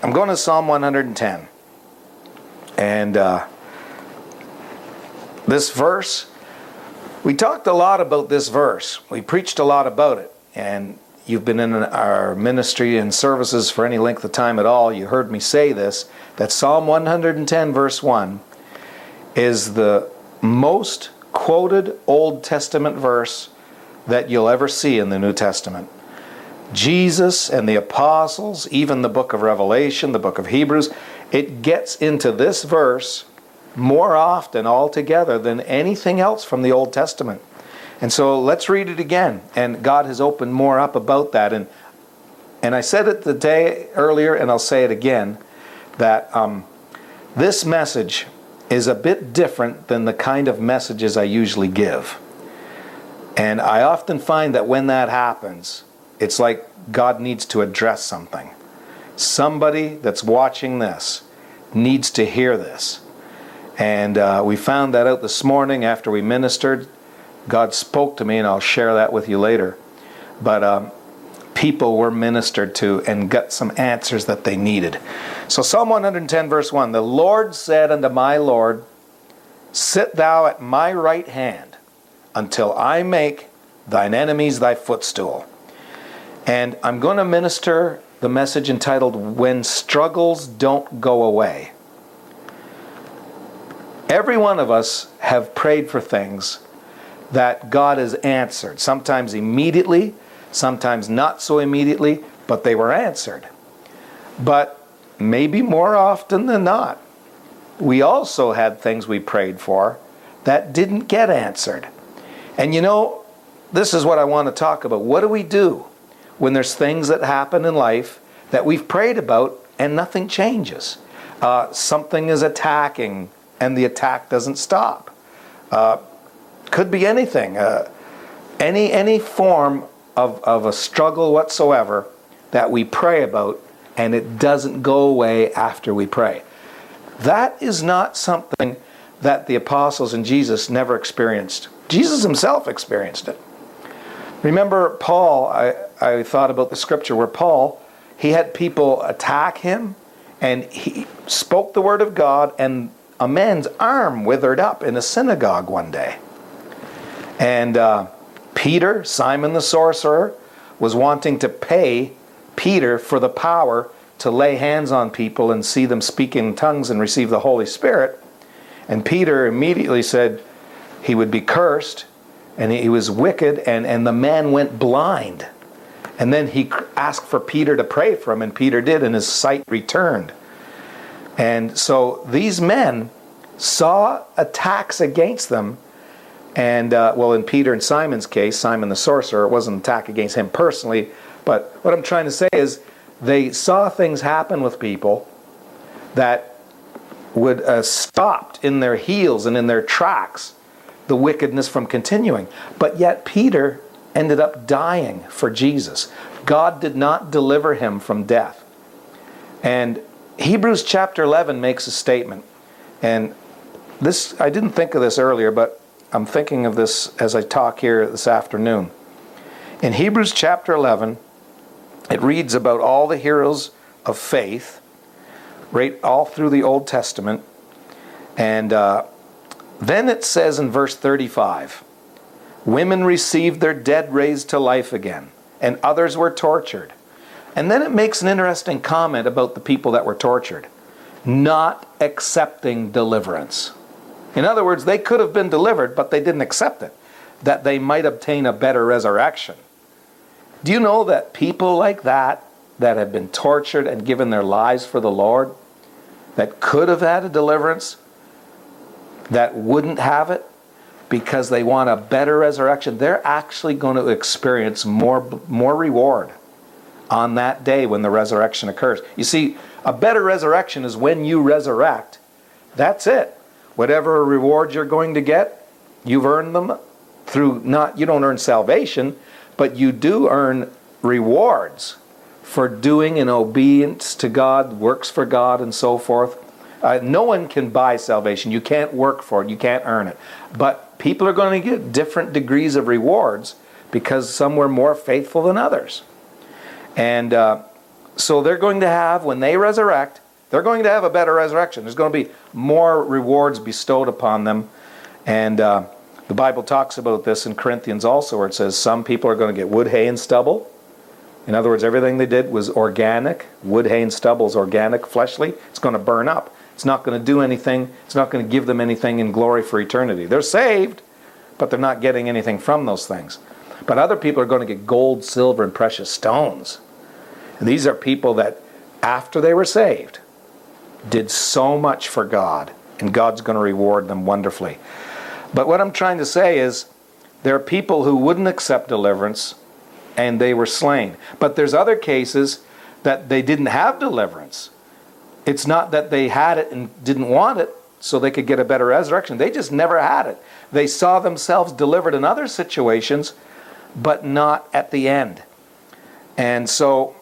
I'm going to Psalm 110. And this verse, we talked a lot about this verse. We preached a lot about it. And you've been in our ministry and services for any length of time at all. You heard me say this, that Psalm 110 verse 1 is the most quoted Old Testament verse that you'll ever see in the New Testament. Jesus and the apostles, even the book of Revelation, the book of Hebrews, it gets into this verse more often altogether than anything else from the Old Testament. And so let's read it again. And God has opened more up about that. And I said it the day earlier, and I'll say it again, that this message is a bit different than the kind of messages I usually give. And I often find that when that happens, it's like God needs to address something. Somebody that's watching this needs to hear this. And we found that out this morning after we ministered. God spoke to me, and I'll share that with you later. But people were ministered to and got some answers that they needed. So Psalm 110 verse 1, the Lord said unto my Lord, sit thou at my right hand until I make thine enemies thy footstool. And I'm going to minister the message entitled, When Struggles Don't Go Away. Every one of us have prayed for things that God has answered. Sometimes immediately, sometimes not so immediately, but they were answered. But maybe more often than not, we also had things we prayed for that didn't get answered. And you know, this is what I want to talk about. What do we do when there's things that happen in life that we've prayed about and nothing changes? Something is attacking and the attack doesn't stop. Could be anything. Any form of a struggle whatsoever that we pray about and it doesn't go away after we pray. That is not something that the apostles and Jesus never experienced. Jesus himself experienced it. Remember Paul, I thought about the scripture where Paul, he had people attack him and he spoke the word of God and a man's arm withered up in a synagogue one day. And Peter, Simon the sorcerer, was wanting to pay Peter for the power to lay hands on people and see them speak in tongues and receive the Holy Spirit. And Peter immediately said he would be cursed and he was wicked, and the man went blind. And then he asked for Peter to pray for him, and Peter did, and his sight returned. And so these men saw attacks against them. And, well, in Peter and Simon's case, Simon the sorcerer, it wasn't an attack against him personally. But what I'm trying to say is they saw things happen with people that would stopped in their heels and in their tracks the wickedness from continuing. But yet Peter ended up dying for Jesus. God did not deliver him from death. And Hebrews chapter 11 makes a statement. And this, I didn't think of this earlier, but I'm thinking of this as I talk here this afternoon. In Hebrews chapter 11, it reads about all the heroes of faith, right all through the Old Testament. And then it says in verse 35, women received their dead raised to life again, and others were tortured. And then it makes an interesting comment about the people that were tortured. Not accepting deliverance. In other words, they could have been delivered, but they didn't accept it, that they might obtain a better resurrection. Do you know that people like that have been tortured and given their lives for the Lord, that could have had a deliverance, that wouldn't have it because they want a better resurrection, they're actually going to experience more reward on that day when the resurrection occurs. You see, a better resurrection is when you resurrect. That's it. Whatever reward you're going to get, you've earned them through you don't earn salvation, but you do earn rewards for doing in obedience to God, works for God, and so forth. No one can buy salvation. You can't work for it. You can't earn it. But people are going to get different degrees of rewards because some were more faithful than others. And So they're going to have, when they resurrect, they're going to have a better resurrection. There's going to be more rewards bestowed upon them. And the Bible talks about this in Corinthians also, where it says some people are going to get wood, hay, and stubble. In other words, everything they did was organic. Wood, hay, and stubble is organic, fleshly. It's going to burn up. It's not going to do anything. It's not going to give them anything in glory for eternity. They're saved, but they're not getting anything from those things. But other people are going to get gold, silver, and precious stones. And these are people that, after they were saved, did so much for God, and God's going to reward them wonderfully. But what I'm trying to say is, there are people who wouldn't accept deliverance, and they were slain. But there's other cases that they didn't have deliverance. It's not that they had it and didn't want it so they could get a better resurrection. They just never had it. They saw themselves delivered in other situations, but not at the end. And so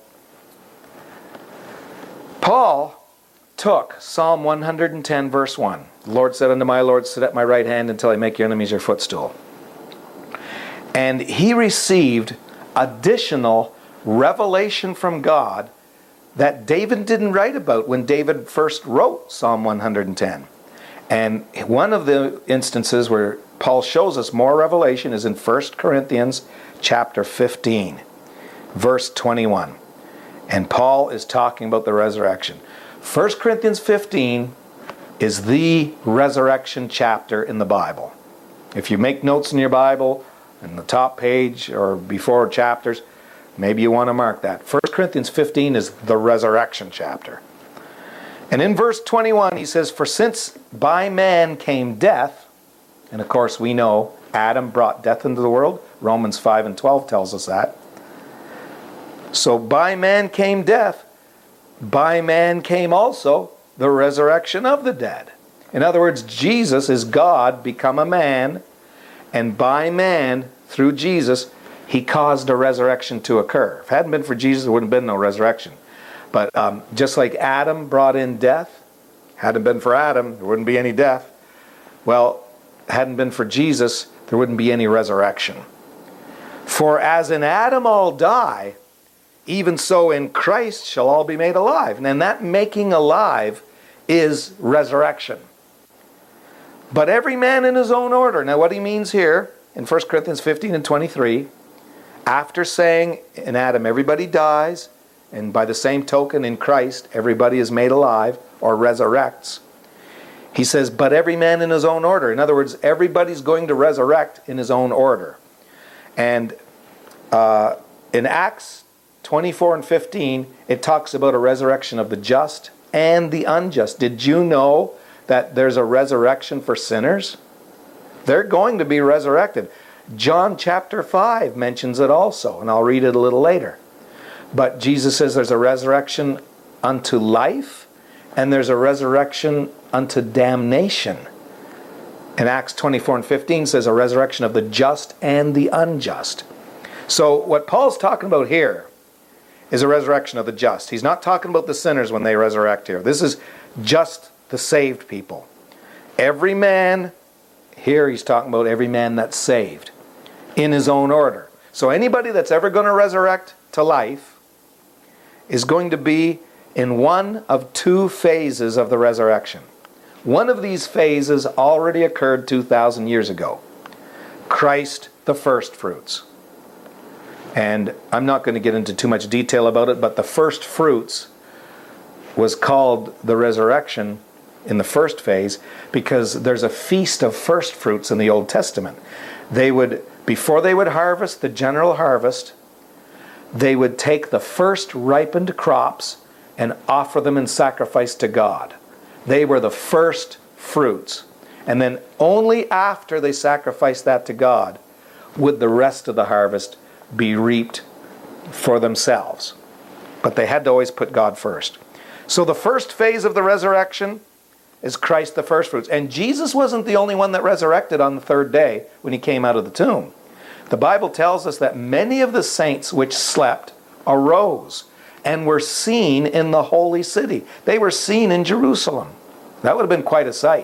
Paul took Psalm 110 verse 1. The Lord said unto my Lord, sit at my right hand until I make your enemies your footstool. And he received additional revelation from God that David didn't write about when David first wrote Psalm 110. And one of the instances where Paul shows us more revelation is in 1 Corinthians chapter 15, verse 21. And Paul is talking about the resurrection. 1 Corinthians 15 is the resurrection chapter in the Bible. If you make notes in your Bible, in the top page or before chapters, maybe you want to mark that. 1 Corinthians 15 is the resurrection chapter. And in verse 21 he says, for since by man came death, and of course we know Adam brought death into the world. Romans 5 and 12 tells us that. So by man came death, by man came also the resurrection of the dead. In other words, Jesus is God become a man, and by man, through Jesus, he caused a resurrection to occur. If it hadn't been for Jesus, there wouldn't have been no resurrection. But just like Adam brought in death, hadn't been for Adam, there wouldn't be any death. Well, hadn't been for Jesus, there wouldn't be any resurrection. For as in Adam all die, even so in Christ shall all be made alive. And that making alive is resurrection. But every man in his own order. Now what he means here, in 1 Corinthians 15 and 23, after saying in Adam everybody dies, and by the same token in Christ everybody is made alive or resurrects, he says, but every man in his own order. In other words, everybody's going to resurrect in his own order. And in Acts 24 and 15, it talks about a resurrection of the just and the unjust. Did you know that there's a resurrection for sinners? They're going to be resurrected. John chapter 5 mentions it also, and I'll read it a little later. But Jesus says there's a resurrection unto life, and there's a resurrection unto damnation. And Acts 24 and 15 says a resurrection of the just and the unjust. So what Paul's talking about here is a resurrection of the just. He's not talking about the sinners when they resurrect here. This is just the saved people. Every man, here he's talking about every man that's saved in his own order. So anybody that's ever going to resurrect to life is going to be in one of two phases of the resurrection. One of these phases already occurred 2,000 years ago. Christ, the first fruits. And I'm not going to get into too much detail about it, but the first fruits was called the resurrection in the first phase because there's a feast of first fruits in the Old Testament. Before they would harvest the general harvest, they would take the first ripened crops and offer them in sacrifice to God. They were the first fruits. And then only after they sacrificed that to God would the rest of the harvest be reaped for themselves. But they had to always put God first. So the first phase of the resurrection is Christ the first fruits. And Jesus wasn't the only one that resurrected on the third day when he came out of the tomb. The Bible tells us that many of the saints which slept arose and were seen in the holy city. They were seen in Jerusalem. That would have been quite a sight.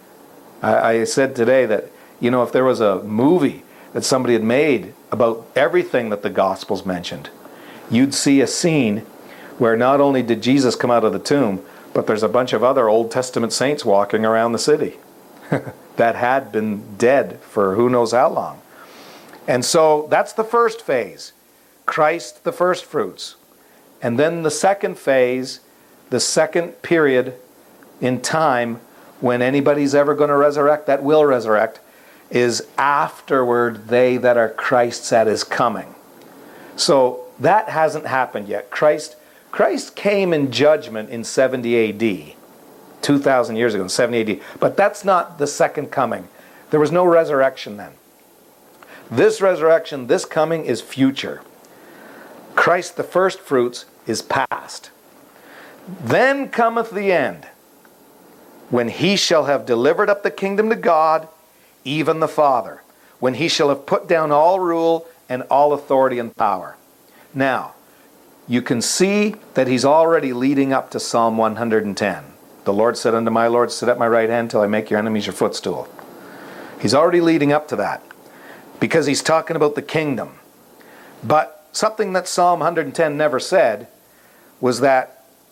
I said today that, if there was a movie that somebody had made about everything that the Gospels mentioned, you'd see a scene where not only did Jesus come out of the tomb, but there's a bunch of other Old Testament saints walking around the city that had been dead for who knows how long. And so that's the first phase. Christ, the first fruits. And then the second phase, the second period in time when anybody's ever going to resurrect, that will resurrect, is afterward they that are Christ's at his coming. So that hasn't happened yet. Christ came in judgment in 70 AD, 2,000 years ago, in 70 AD. But that's not the second coming. There was no resurrection then. This resurrection, this coming, is future. Christ, the first fruits, is past. Then cometh the end, when he shall have delivered up the kingdom to God, even the Father, when he shall have put down all rule and all authority and power. Now, you can see that he's already leading up to Psalm 110. The Lord said unto my Lord, sit at my right hand till I make your enemies your footstool. He's already leading up to that, because he's talking about the kingdom. But something that Psalm 110 never said was that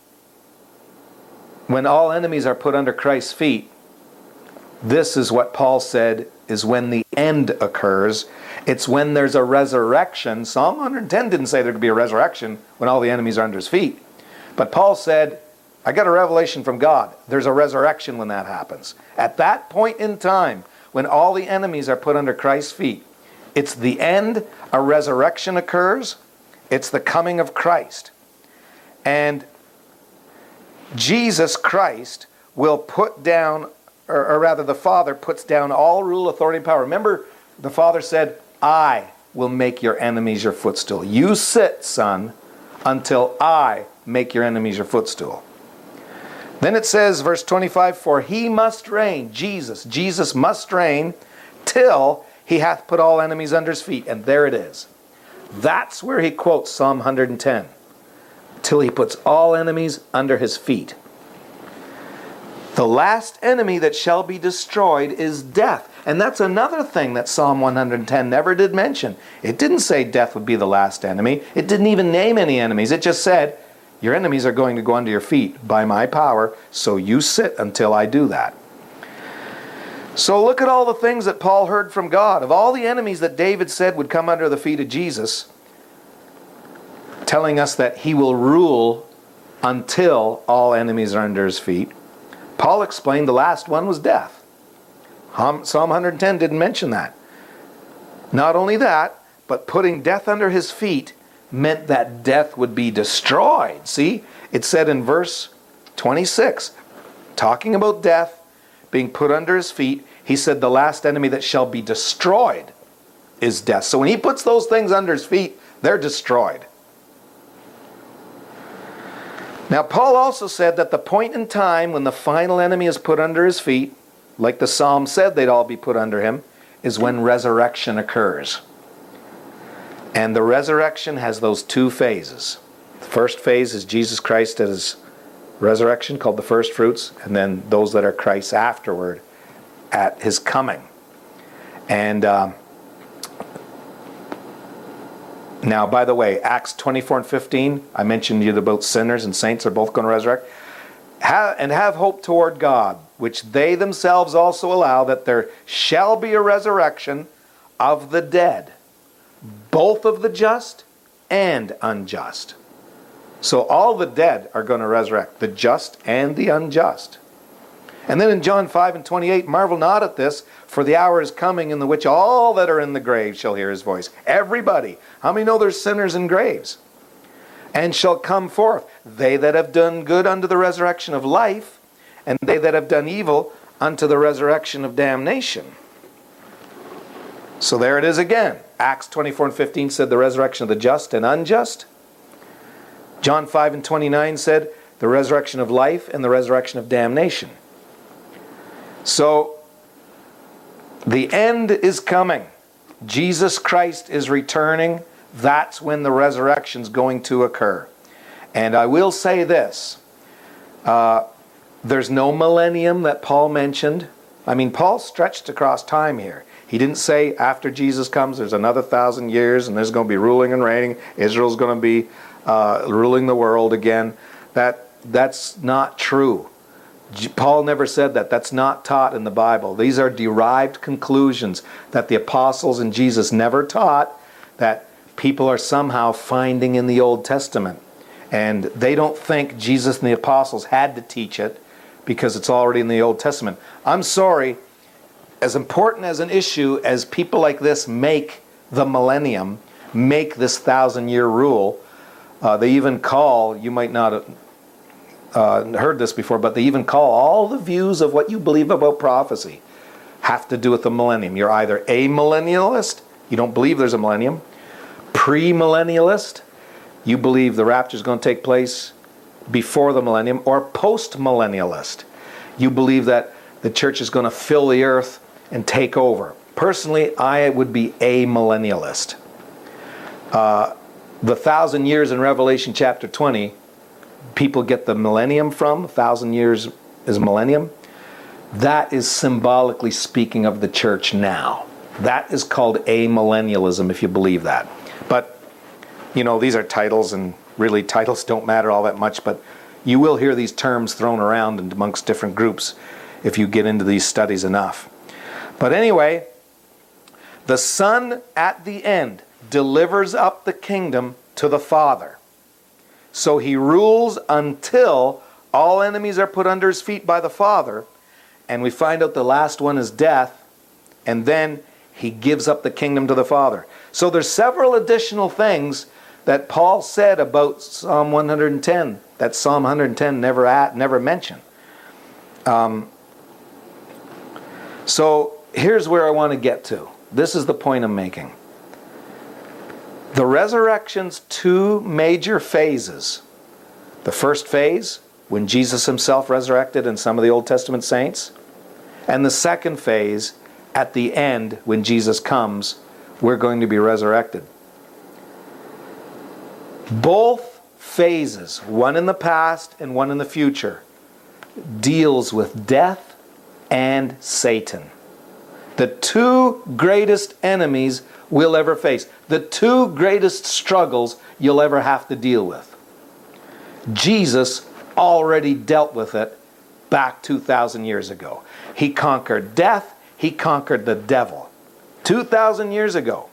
when all enemies are put under Christ's feet, this is what Paul said is when the end occurs. It's when there's a resurrection. Psalm 110 didn't say there could be a resurrection when all the enemies are under his feet. But Paul said, I got a revelation from God. There's a resurrection when that happens. At that point in time, when all the enemies are put under Christ's feet, it's the end, a resurrection occurs. It's the coming of Christ. And Jesus Christ will put down, or rather the Father puts down all rule, authority, and power. Remember, the Father said, I will make your enemies your footstool. You sit, son, until I make your enemies your footstool. Then it says, verse 25, for he must reign, Jesus must reign till he hath put all enemies under his feet. And there it is. That's where he quotes Psalm 110. Till he puts all enemies under his feet. The last enemy that shall be destroyed is death. And that's another thing that Psalm 110 never did mention. It didn't say death would be the last enemy. It didn't even name any enemies. It just said, your enemies are going to go under your feet by my power, so you sit until I do that. So look at all the things that Paul heard from God. Of all the enemies that David said would come under the feet of Jesus, telling us that he will rule until all enemies are under his feet, Paul explained the last one was death. Psalm 110 didn't mention that. Not only that, but putting death under his feet meant that death would be destroyed. See, it said in verse 26, talking about death being put under his feet, he said the last enemy that shall be destroyed is death. So when he puts those things under his feet, they're destroyed. Now, Paul also said that the point in time when the final enemy is put under his feet, like the Psalm said they'd all be put under him, is when resurrection occurs. And the resurrection has those two phases. The first phase is Jesus Christ at his resurrection, called the first fruits, and then those that are Christ's afterward at his coming. And now, by the way, Acts 24 and 15, I mentioned to you about sinners and saints are both going to resurrect. Have hope toward God, which they themselves also allow, that there shall be a resurrection of the dead, both of the just and unjust. So all the dead are going to resurrect, the just and the unjust. And then in John 5 and 28, marvel not at this, for the hour is coming in the which all that are in the grave shall hear his voice. Everybody. How many know there's sinners in graves? And shall come forth, they that have done good unto the resurrection of life, and they that have done evil unto the resurrection of damnation. So there it is again. Acts 24 and 15 said the resurrection of the just and unjust. John 5 and 29 said the resurrection of life and the resurrection of damnation. So, the end is coming. Jesus Christ is returning. That's when the resurrection is going to occur. And I will say this. There's no millennium that Paul mentioned. I mean, Paul stretched across time here. He didn't say after Jesus comes there's another 1,000 years and there's going to be ruling and reigning. Israel's going to be ruling the world again. That's not true. Paul never said that. That's not taught in the Bible. These are derived conclusions that the apostles and Jesus never taught, that people are somehow finding in the Old Testament. And they don't think Jesus and the apostles had to teach it because it's already in the Old Testament. I'm sorry, as important as an issue as people like this make the millennium, make this 1,000-year rule, they even call, you might not have heard this before, but they even call all the views of what you believe about prophecy have to do with the millennium. You're either amillennialist, you don't believe there's a millennium, premillennialist, you believe the rapture is going to take place before the millennium, or post-millennialist. You believe that the church is going to fill the earth and take over. Personally, I would be a millennialist. The 1,000 years in Revelation chapter 20, people get the millennium from, 1,000 years is millennium. That is symbolically speaking of the church now. That is called amillennialism, if you believe that. But, you know, these are titles, and really titles don't matter all that much, but you will hear these terms thrown around amongst different groups if you get into these studies enough. But anyway, the Son at the end delivers up the kingdom to the Father. So he rules until all enemies are put under his feet by the Father, and we find out the last one is death, and then he gives up the kingdom to the Father. So there's several additional things that Paul said about Psalm 110 that Psalm 110 never mentioned. So here's where I want to get to. This is the point I'm making. The resurrection's two major phases. The first phase, when Jesus himself resurrected and some of the Old Testament saints. And the second phase, at the end, when Jesus comes, we're going to be resurrected. Both phases, one in the past and one in the future, deals with death and Satan. The two greatest enemies we'll ever face. The two greatest struggles you'll ever have to deal with. Jesus already dealt with it back 2,000 years ago. He conquered death. He conquered the devil 2,000 years ago.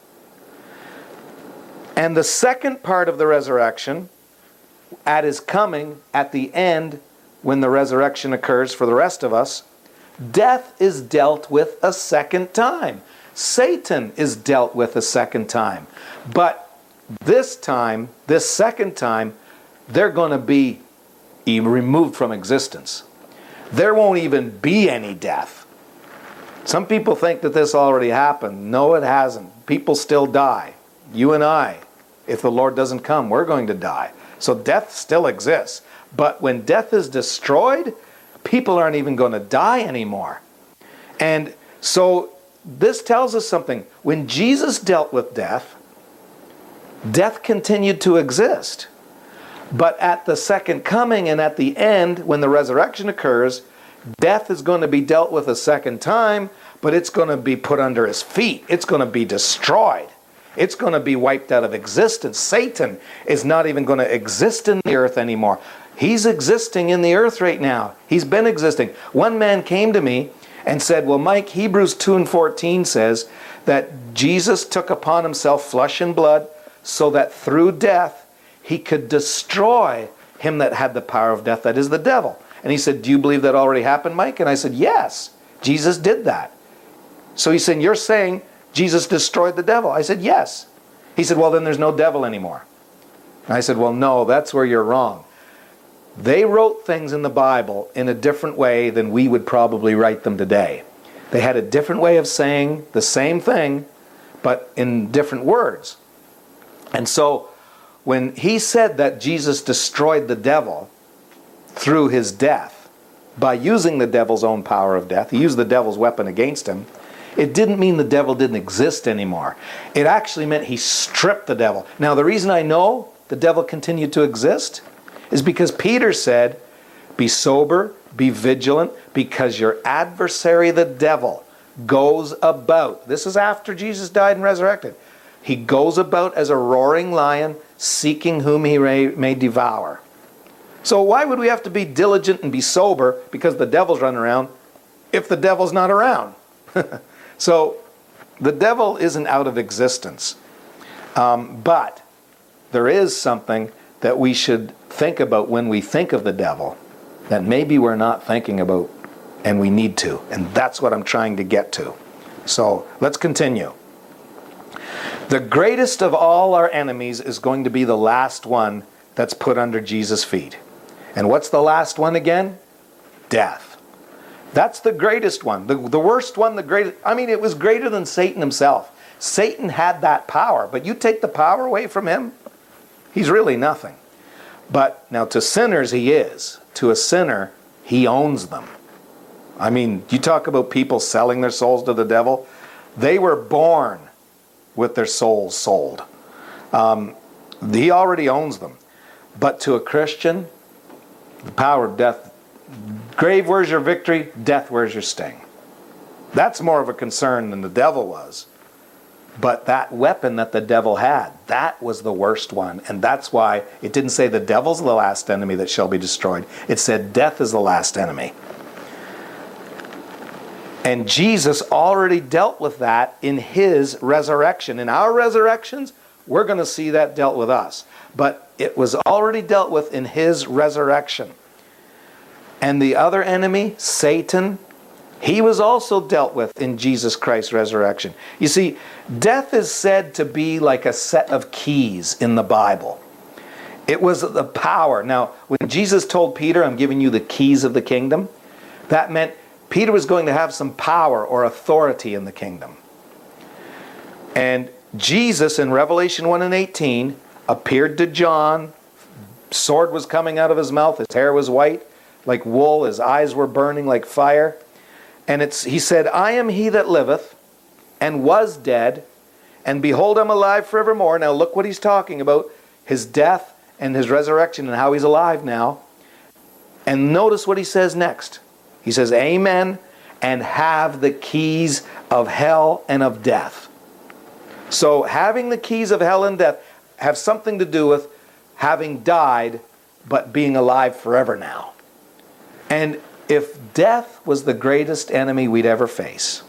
And the second part of the resurrection, at his coming, at the end, when the resurrection occurs for the rest of us, death is dealt with a second time. Satan is dealt with a second time. But this time, this second time, they're going to be removed from existence. There won't even be any death. Some people think that this already happened. No, it hasn't. People still die. You and I, if the Lord doesn't come, we're going to die. So death still exists. But when death is destroyed, people aren't even going to die anymore. And so this tells us something. When Jesus dealt with death, death continued to exist. But at the second coming and at the end, when the resurrection occurs, death is going to be dealt with a second time, but it's going to be put under his feet. It's going to be destroyed. It's going to be wiped out of existence. Satan is not even going to exist in the earth anymore. He's existing in the earth right now. He's been existing. One man came to me and said, well, Mike, Hebrews 2:14 says that Jesus took upon himself flesh and blood so that through death he could destroy him that had the power of death, that is the devil. And he said, do you believe that already happened, Mike? And I said, yes, Jesus did that. So he said, you're saying Jesus destroyed the devil? I said, yes. He said, well, then there's no devil anymore. And I said, well, no, that's where you're wrong. They wrote things in the Bible in a different way than we would probably write them today. They had a different way of saying the same thing, but in different words. And so when he said that Jesus destroyed the devil through his death, by using the devil's own power of death, he used the devil's weapon against him, it didn't mean the devil didn't exist anymore. It actually meant he stripped the devil. Now, the reason I know the devil continued to exist is because Peter said, be sober, be vigilant, because your adversary, the devil, goes about. This is after Jesus died and resurrected. He goes about as a roaring lion, seeking whom he may devour. So why would we have to be diligent and be sober because the devil's running around if the devil's not around? So the devil isn't out of existence. But there is something that we should think about when we think of the devil that maybe we're not thinking about, and we need to. And that's what I'm trying to get to. So let's continue. The greatest of all our enemies is going to be the last one that's put under Jesus' feet. And what's the last one again? Death. That's the greatest one. The worst one, the greatest. I mean, it was greater than Satan himself. Satan had that power, but you take the power away from him, he's really nothing. But now to sinners he is. To a sinner, he owns them. I mean, you talk about people selling their souls to the devil. They were born with their souls sold. He already owns them. But to a Christian, the power of death, grave, where's your victory? Death, where's your sting? That's more of a concern than the devil was. But that weapon that the devil had, that was the worst one. And that's why it didn't say the devil's the last enemy that shall be destroyed. It said death is the last enemy. And Jesus already dealt with that in his resurrection. In our resurrections, we're going to see that dealt with us. But it was already dealt with in his resurrection. And the other enemy, Satan, he was also dealt with in Jesus Christ's resurrection. You see, death is said to be like a set of keys in the Bible. It was the power. Now, when Jesus told Peter, I'm giving you the keys of the kingdom, that meant Peter was going to have some power or authority in the kingdom. And Jesus in Revelation 1 and 18 appeared to John. Sword was coming out of his mouth. His hair was white like wool. His eyes were burning like fire. And he said, I am he that liveth and was dead, and behold, I'm alive forevermore. Now look what he's talking about. His death and his resurrection and how he's alive now. And notice what he says next. He says, Amen, and have the keys of hell and of death. So having the keys of hell and death have something to do with having died, but being alive forever now. And if death was the greatest enemy we'd ever face,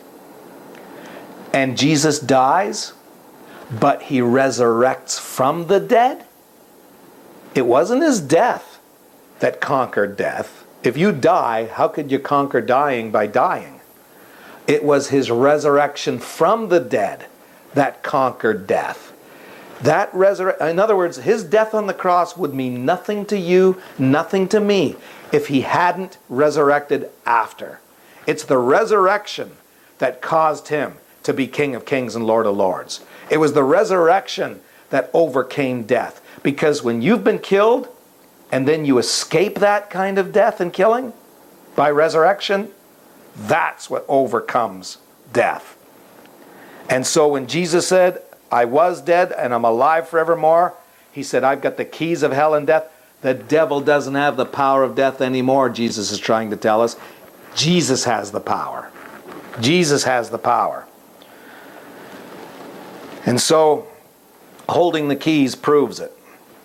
and Jesus dies, but he resurrects from the dead, it wasn't his death that conquered death. If you die, how could you conquer dying by dying? It was his resurrection from the dead that conquered death. In other words, his death on the cross would mean nothing to you, nothing to me, if he hadn't resurrected after. It's the resurrection that caused him to be King of Kings and Lord of Lords. It was the resurrection that overcame death. Because when you've been killed, and then you escape that kind of death and killing by resurrection, that's what overcomes death. And so when Jesus said, I was dead and I'm alive forevermore, he said, I've got the keys of hell and death. The devil doesn't have the power of death anymore, Jesus is trying to tell us. Jesus has the power. Jesus has the power. And so, holding the keys proves it.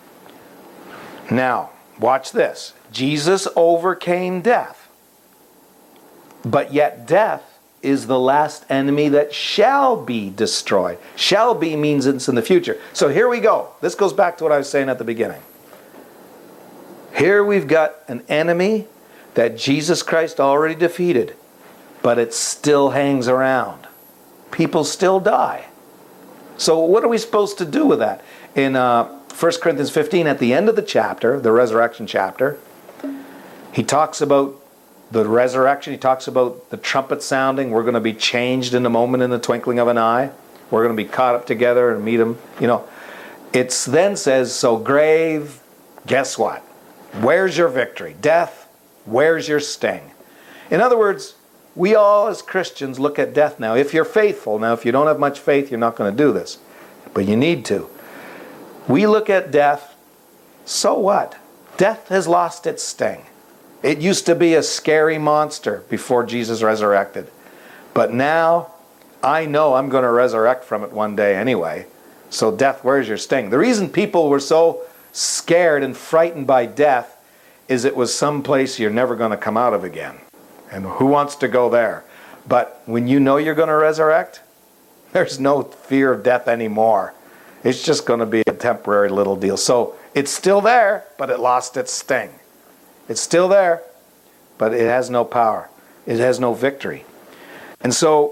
Now, watch this. Jesus overcame death. But yet death is the last enemy that shall be destroyed. Shall be means it's in the future. So here we go. This goes back to what I was saying at the beginning. Here we've got an enemy that Jesus Christ already defeated, but it still hangs around. People still die. So what are we supposed to do with that? In 1 Corinthians 15, at the end of the chapter, the resurrection chapter, he talks about the resurrection. He talks about the trumpet sounding. We're going to be changed in a moment, in the twinkling of an eye. We're going to be caught up together and meet him. You know, it then says, so grave, guess what? Where's your victory? Death, where's your sting? In other words, we all as Christians look at death now. If you're faithful, now if you don't have much faith, you're not going to do this. But you need to. We look at death, so what? Death has lost its sting. It used to be a scary monster before Jesus resurrected. But now, I know I'm going to resurrect from it one day anyway. So death, where's your sting? The reason people were so scared and frightened by death is it was some place you're never going to come out of again. And who wants to go there? But when you know you're going to resurrect, there's no fear of death anymore. It's just going to be a temporary little deal. So it's still there, but it lost its sting. It's still there, but it has no power. It has no victory. And so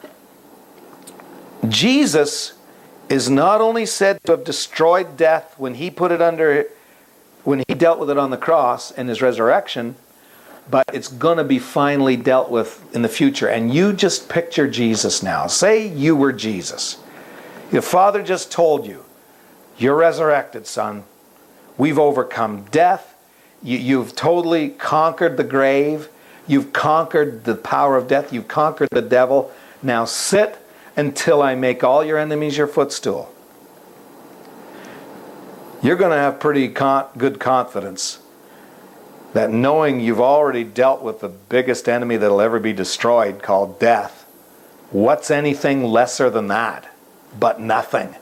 Jesus is not only said to have destroyed death when he dealt with it on the cross and his resurrection, but it's going to be finally dealt with in the future. And you just picture Jesus now. Say you were Jesus. Your Father just told you, you're resurrected, son. We've overcome death. You've totally conquered the grave. You've conquered the power of death. You've conquered the devil. Now sit until I make all your enemies your footstool. You're going to have pretty good confidence that knowing you've already dealt with the biggest enemy that'll ever be destroyed, called death, what's anything lesser than that? But nothing.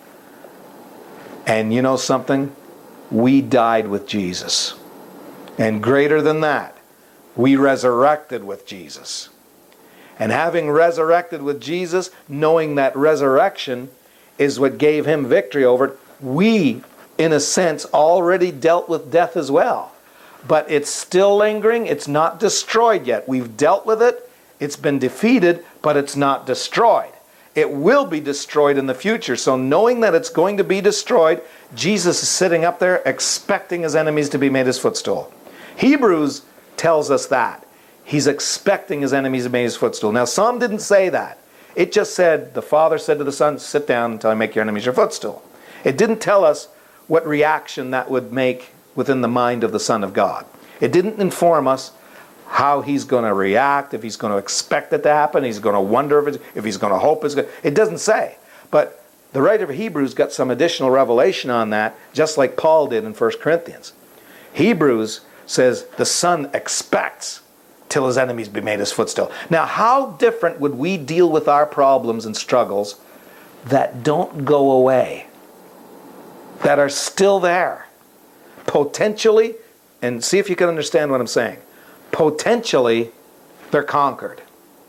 And you know something? We died with Jesus. And greater than that, we resurrected with Jesus. And having resurrected with Jesus, knowing that resurrection is what gave him victory over it, we, in a sense, already dealt with death as well. But it's still lingering. It's not destroyed yet. We've dealt with it. It's been defeated, but it's not destroyed. It will be destroyed in the future. So knowing that it's going to be destroyed, Jesus is sitting up there expecting his enemies to be made his footstool. Hebrews tells us that. He's expecting his enemies to be made his footstool. Now, Psalm didn't say that. It just said, the Father said to the Son, sit down until I make your enemies your footstool. It didn't tell us what reaction that would make within the mind of the Son of God. It didn't inform us how he's going to react, if he's going to expect it to happen, he's going to wonder if he's going to hope it's going to. It doesn't say. But the writer of Hebrews got some additional revelation on that, just like Paul did in 1 Corinthians. Hebrews says the Son expects till his enemies be made his footstool. Now, how different would we deal with our problems and struggles that don't go away, that are still there? Potentially, and see if you can understand what I'm saying, potentially they're conquered,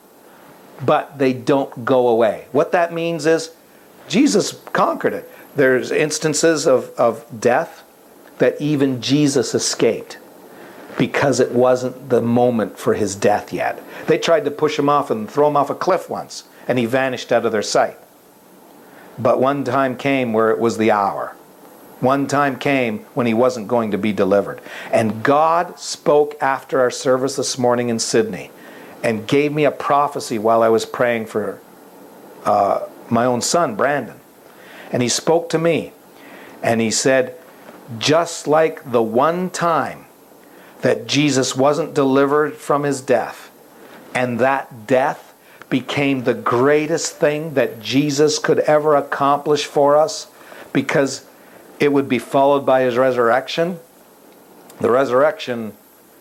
but they don't go away. What that means is Jesus conquered it. There's instances of death that even Jesus escaped because it wasn't the moment for his death yet. They tried to push him off and throw him off a cliff once, and he vanished out of their sight. But one time came where it was the hour. One time came when he wasn't going to be delivered. And God spoke after our service this morning in Sydney and gave me a prophecy while I was praying for my own son, Brandon. And he spoke to me and he said, just like the one time that Jesus wasn't delivered from his death, and that death became the greatest thing that Jesus could ever accomplish for us, because it would be followed by his resurrection. The resurrection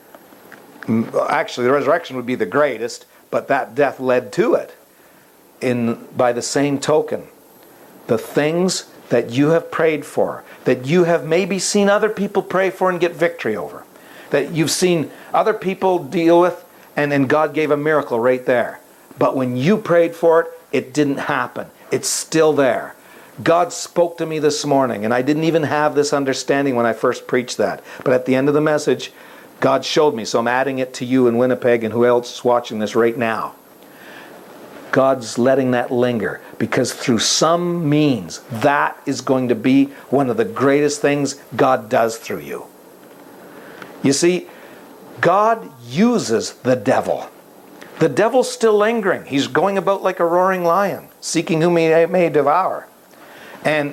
would be the greatest, but that death led to it. By the same token, the things that you have prayed for, that you have maybe seen other people pray for and get victory over, that you've seen other people deal with, and God gave a miracle right there. But when you prayed for it, it didn't happen. It's still there. God spoke to me this morning, and I didn't even have this understanding when I first preached that. But at the end of the message, God showed me, so I'm adding it to you in Winnipeg and who else is watching this right now. God's letting that linger, because through some means, that is going to be one of the greatest things God does through you. You see, God uses the devil. The devil's still lingering. He's going about like a roaring lion, seeking whom he may devour. And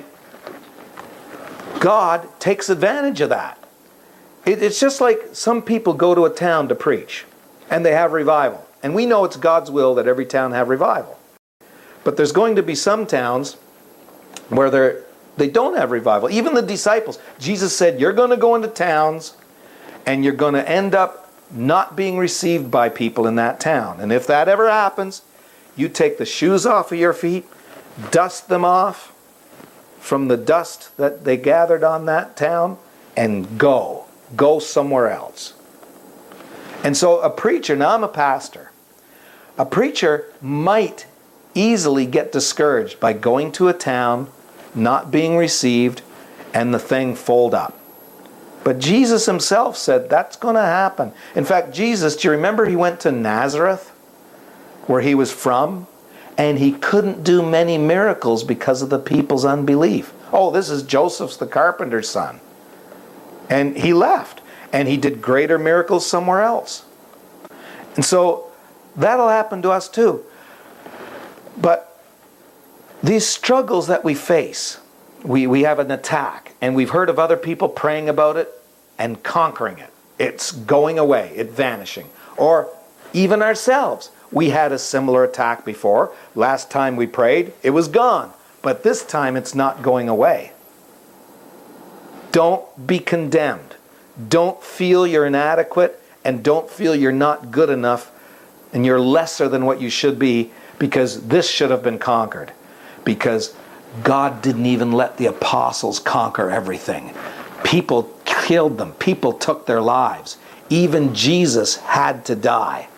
God takes advantage of that. It's just like some people go to a town to preach, and they have revival. And we know it's God's will that every town have revival. But there's going to be some towns where they don't have revival. Even the disciples. Jesus said, you're going to go into towns, and you're going to end up not being received by people in that town. And if that ever happens, you take the shoes off of your feet, dust them off, from the dust that they gathered on that town and go somewhere else. And so a preacher, now I'm a pastor, a preacher might easily get discouraged by going to a town, not being received, and the thing fold up. But Jesus himself said that's going to happen. In fact, Jesus, do you remember he went to Nazareth, where he was from? And he couldn't do many miracles because of the people's unbelief. Oh, this is Joseph's the carpenter's son. And he left. And he did greater miracles somewhere else. And so that'll happen to us too. But these struggles that we face, we have an attack, and we've heard of other people praying about it and conquering it. It's going away, it's vanishing. Or even ourselves. We had a similar attack before. Last time we prayed, it was gone. But this time it's not going away. Don't be condemned. Don't feel you're inadequate, and don't feel you're not good enough and you're lesser than what you should be, because this should have been conquered. Because God didn't even let the apostles conquer everything. People killed them. People took their lives. Even Jesus had to die.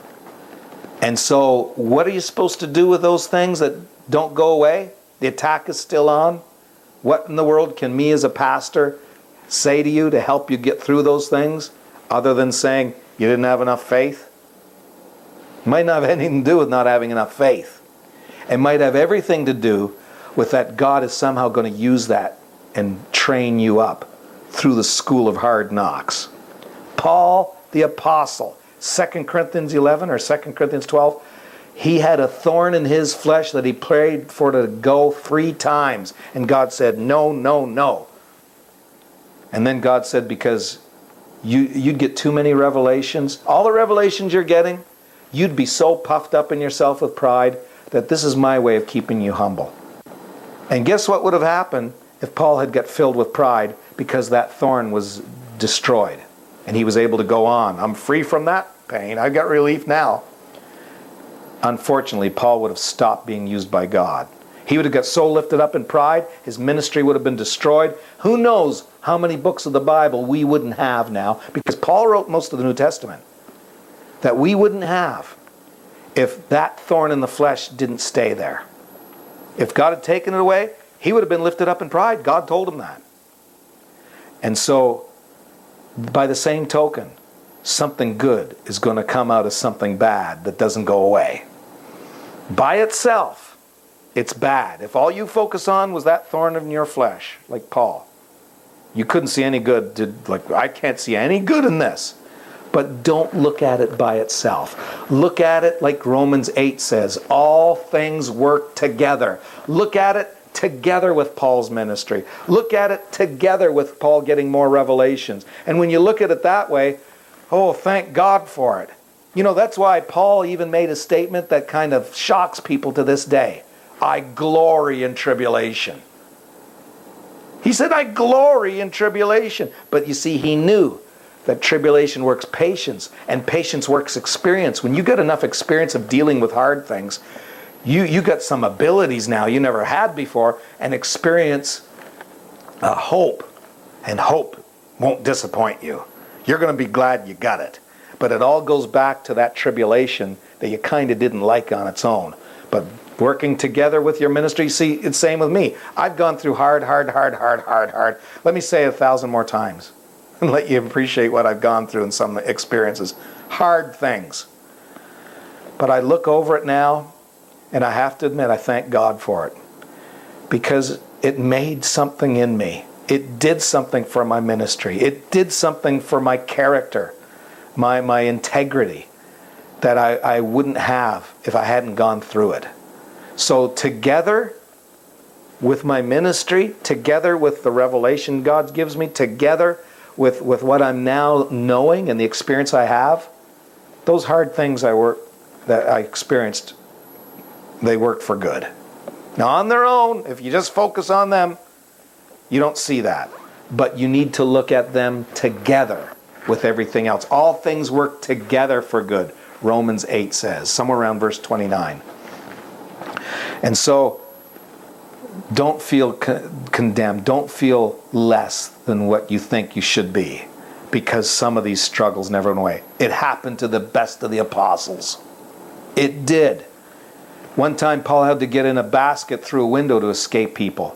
And so what are you supposed to do with those things that don't go away? The attack is still on. What in the world can me as a pastor say to you to help you get through those things, other than saying you didn't have enough faith? It might not have anything to do with not having enough faith. It might have everything to do with that God is somehow going to use that and train you up through the school of hard knocks. Paul the apostle, 2 Corinthians 11 or 2 Corinthians 12, he had a thorn in his flesh that he prayed for to go 3 times. And God said, no, no, no. And then God said, because you'd get too many revelations. All the revelations you're getting, you'd be so puffed up in yourself with pride that this is my way of keeping you humble. And guess what would have happened if Paul had got filled with pride, because that thorn was destroyed and he was able to go on. I'm free from that pain. I've got relief now. Unfortunately, Paul would have stopped being used by God. He would have got so lifted up in pride, his ministry would have been destroyed. Who knows how many books of the Bible we wouldn't have now, because Paul wrote most of the New Testament, that we wouldn't have if that thorn in the flesh didn't stay there. If God had taken it away, he would have been lifted up in pride. God told him that. And so, by the same token, something good is going to come out of something bad that doesn't go away. By itself, it's bad. If all you focus on was that thorn in your flesh, like Paul, you couldn't see any good. I can't see any good in this. But don't look at it by itself. Look at it like Romans 8 says, all things work together. Look at it together with Paul's ministry. Look at it together with Paul getting more revelations. And when you look at it that way, oh, thank God for it. You know, that's why Paul even made a statement that kind of shocks people to this day. I glory in tribulation. He said, I glory in tribulation. But you see, he knew that tribulation works patience, and patience works experience. When you get enough experience of dealing with hard things, you got some abilities now you never had before, and experience hope. And hope won't disappoint you. You're going to be glad you got it. But it all goes back to that tribulation that you kind of didn't like on its own. But working together with your ministry, see, it's the same with me. I've gone through hard. Let me say it 1,000 more times and let you appreciate what I've gone through in some experiences. Hard things. But I look over it now, and I have to admit, I thank God for it. Because it made something in me. It did something for my ministry. It did something for my character, my integrity, that I wouldn't have if I hadn't gone through it. So together with my ministry, together with the revelation God gives me, together with what I'm now knowing and the experience I have, those hard things that I experienced, they worked for good. Now on their own, if you just focus on them, you don't see that. But you need to look at them together with everything else. All things work together for good, Romans 8 says, somewhere around verse 29. And so, don't feel condemned. Don't feel less than what you think you should be, because some of these struggles never went away. It happened to the best of the apostles. It did. One time Paul had to get in a basket through a window to escape people.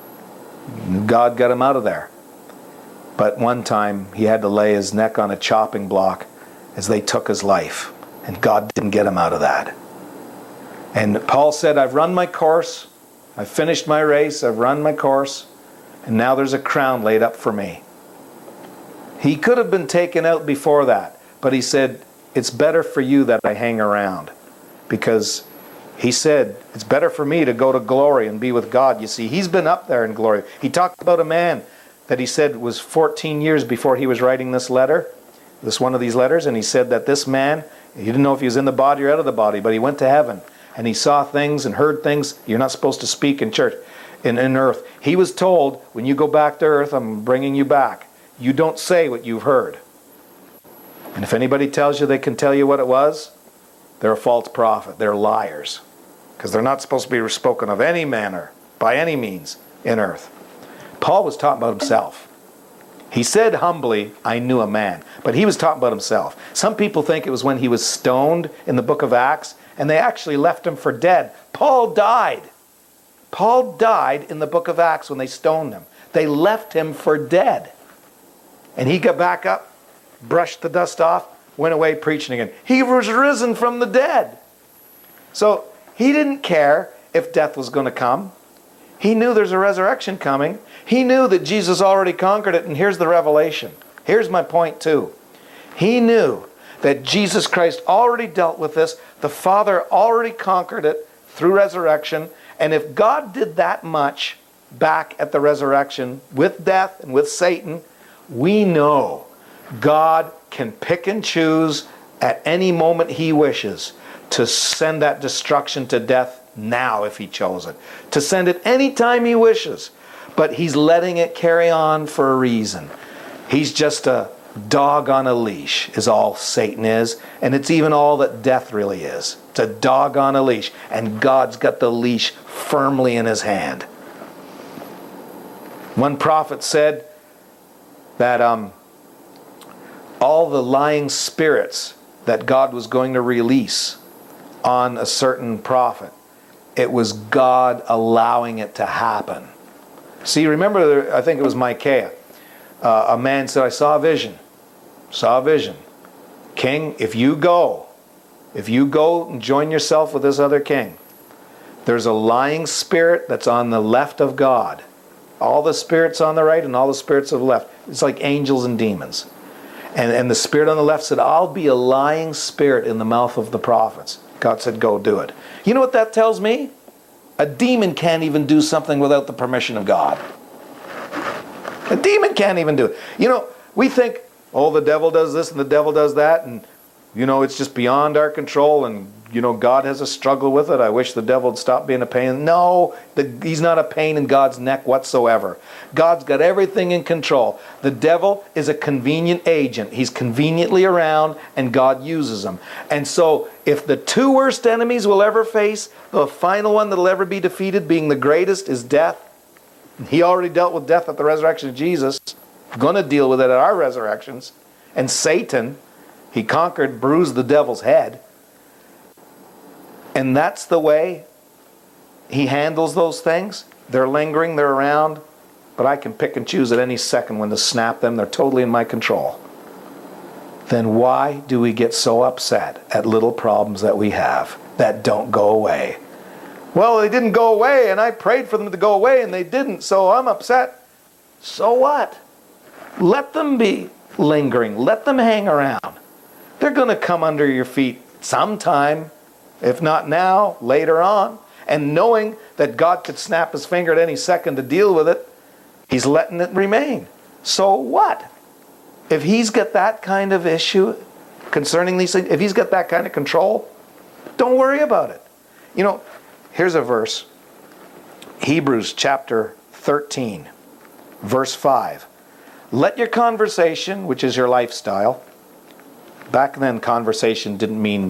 God got him out of there. But one time he had to lay his neck on a chopping block as they took his life. And God didn't get him out of that. And Paul said, I've run my course. I've finished my race. I've run my course. And now there's a crown laid up for me. He could have been taken out before that. But he said, it's better for you that I hang around. Because he said, it's better for me to go to glory and be with God. You see, he's been up there in glory. He talked about a man that he said was 14 years before he was writing this letter, this one of these letters, and he said that this man, he didn't know if he was in the body or out of the body, but he went to heaven, and he saw things and heard things you're not supposed to speak in church, in earth. He was told, when you go back to earth, I'm bringing you back. You don't say what you've heard. And if anybody tells you they can tell you what it was, they're a false prophet. They're liars. Because they're not supposed to be spoken of any manner, by any means, in earth. Paul was talking about himself. He said humbly, I knew a man. But he was talking about himself. Some people think it was when he was stoned in the book of Acts, and they actually left him for dead. Paul died. Paul died in the book of Acts when they stoned him. They left him for dead. And he got back up, brushed the dust off, went away preaching again. He was risen from the dead. So he didn't care if death was going to come. He knew there's a resurrection coming. He knew that Jesus already conquered it. And here's the revelation. Here's my point too. He knew that Jesus Christ already dealt with this. The Father already conquered it through resurrection. And if God did that much back at the resurrection with death and with Satan, we know God can pick and choose at any moment he wishes to send that destruction to death now if he chose it. To send it any time he wishes. But he's letting it carry on for a reason. He's just a dog on a leash is all Satan is. And it's even all that death really is. It's a dog on a leash. And God's got the leash firmly in his hand. One prophet said that all the lying spirits that God was going to release on a certain prophet, it was God allowing it to happen. See, remember, I think it was Micaiah. A man said, I saw a vision. Saw a vision. King, if you go and join yourself with this other king, there's a lying spirit that's on the left of God. All the spirits on the right and all the spirits of the left. It's like angels and demons. And the spirit on the left said, I'll be a lying spirit in the mouth of the prophets. God said, go do it. You know what that tells me? A demon can't even do something without the permission of God. A demon can't even do it. You know, we think, oh, the devil does this and the devil does that, and, you know, it's just beyond our control, and, you know, God has a struggle with it. I wish the devil would stop being a pain. No, he's not a pain in God's neck whatsoever. God's got everything in control. The devil is a convenient agent. He's conveniently around, and God uses him. And so, if the two worst enemies we'll ever face, the final one that'll ever be defeated, being the greatest, is death. He already dealt with death at the resurrection of Jesus. Going to deal with it at our resurrections. And Satan, he conquered, bruised the devil's head. And that's the way he handles those things. They're lingering, they're around, but I can pick and choose at any second when to snap them. They're totally in my control. Then why do we get so upset at little problems that we have that don't go away? Well, they didn't go away, and I prayed for them to go away, and they didn't, so I'm upset. So what? Let them be lingering. Let them hang around. They're going to come under your feet sometime. If not now, later on. And knowing that God could snap his finger at any second to deal with it, he's letting it remain. So what? If he's got that kind of issue concerning these things, if he's got that kind of control, don't worry about it. You know, here's a verse. Hebrews chapter 13, verse 5. Let your conversation, which is your lifestyle, back then conversation didn't mean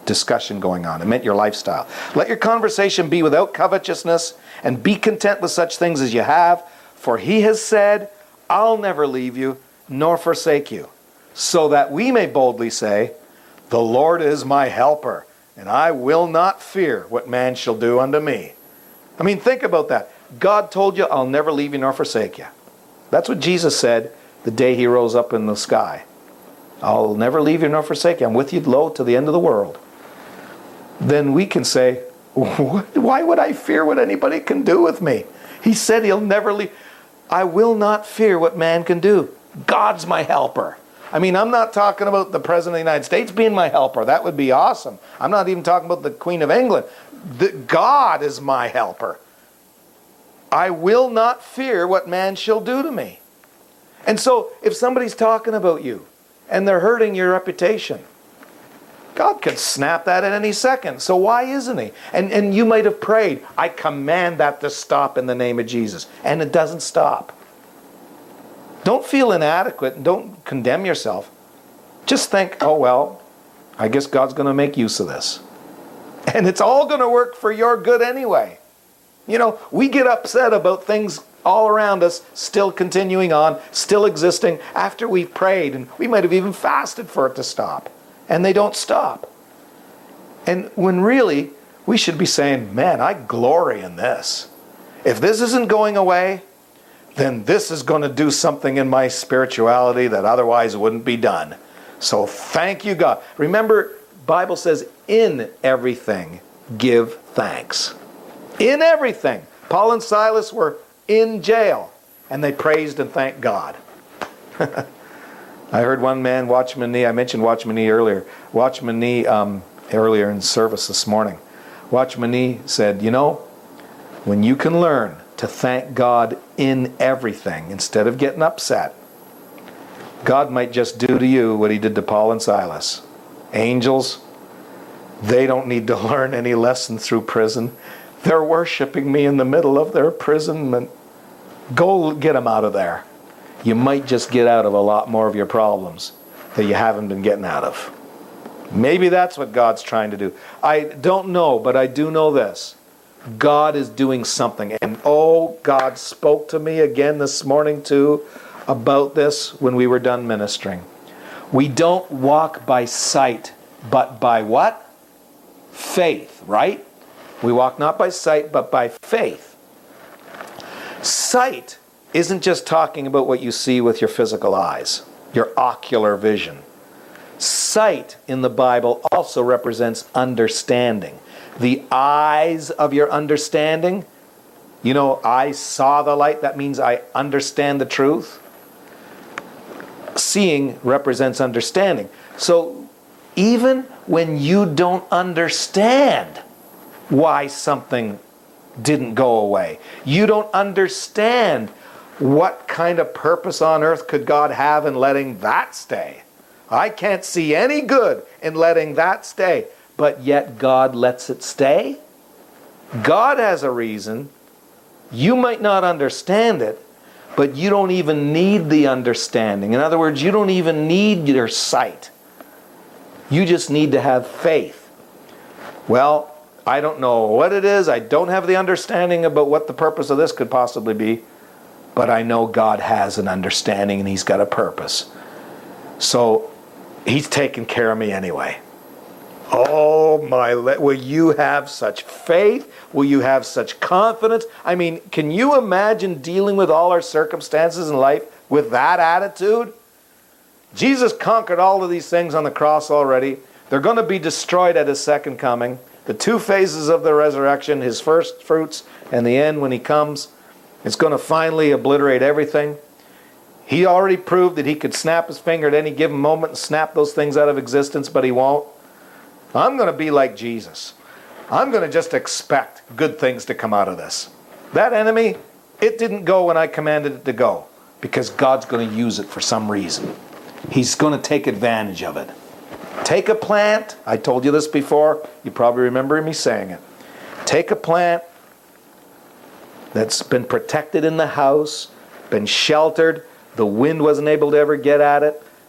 discussion going on. It meant your lifestyle. Let your conversation be without covetousness, and be content with such things as you have, for he has said, I'll never leave you nor forsake you, so that we may boldly say, the Lord is my helper, and I will not fear what man shall do unto me. I mean, think about that. God told you, I'll never leave you nor forsake you. That's what Jesus said the day he rose up in the sky. I'll never leave you nor forsake you. I'm with you, lo, to the end of the world. Then we can say, why would I fear what anybody can do with me? He said he'll never leave. I will not fear what man can do. God's my helper. I mean, I'm not talking about the President of the United States being my helper. That would be awesome. I'm not even talking about the Queen of England. God is my helper. I will not fear what man shall do to me. And so, if somebody's talking about you, and they're hurting your reputation, God could snap that at any second. So why isn't he? And you might have prayed, I command that to stop in the name of Jesus. And it doesn't stop. Don't feel inadequate and don't condemn yourself. Just think, oh well, I guess God's going to make use of this. And it's all going to work for your good anyway. You know, we get upset about things all around us still continuing on, still existing after we've prayed, and we might have even fasted for it to stop. And they don't stop. And when really, we should be saying, man, I glory in this. If this isn't going away, then this is going to do something in my spirituality that otherwise wouldn't be done. So thank you, God. Remember, Bible says, in everything, give thanks. In everything. Paul and Silas were in jail, and they praised and thanked God. I heard one man, Watchman Nee, I mentioned Watchman Nee earlier. Watchman Nee, earlier in service this morning. Watchman Nee said, you know, when you can learn to thank God in everything instead of getting upset, God might just do to you what he did to Paul and Silas. Angels, they don't need to learn any lesson through prison. They're worshiping me in the middle of their imprisonment. Go get them out of there. You might just get out of a lot more of your problems that you haven't been getting out of. Maybe that's what God's trying to do. I don't know, but I do know this. God is doing something. And oh, God spoke to me again this morning too about this when we were done ministering. We don't walk by sight, but by what? Faith, right? We walk not by sight, but by faith. Sight isn't just talking about what you see with your physical eyes, your ocular vision. Sight in the Bible also represents understanding. The eyes of your understanding. You know, I saw the light. That means I understand the truth. Seeing represents understanding. So even when you don't understand why something didn't go away, you don't understand what kind of purpose on earth could God have in letting that stay. I can't see any good in letting that stay, but yet God lets it stay. God has a reason. You might not understand it, but you don't even need the understanding. In other words, you don't even need your sight. You just need to have faith. Well, I don't know what it is. I don't have the understanding about what the purpose of this could possibly be. But I know God has an understanding and he's got a purpose. So he's taking care of me anyway. Oh my, will you have such faith? Will you have such confidence? I mean, can you imagine dealing with all our circumstances in life with that attitude? Jesus conquered all of these things on the cross already. They're going to be destroyed at his second coming. The two phases of the resurrection, his first fruits and the end when he comes, it's going to finally obliterate everything. He already proved that he could snap his finger at any given moment and snap those things out of existence, but he won't. I'm going to be like Jesus. I'm going to just expect good things to come out of this. That enemy, it didn't go when I commanded it to go, because God's going to use it for some reason. He's going to take advantage of it. Take a plant. I told you this before. You probably remember me saying it. Take a plant that's been protected in the house, been sheltered. The wind wasn't able to ever get at it.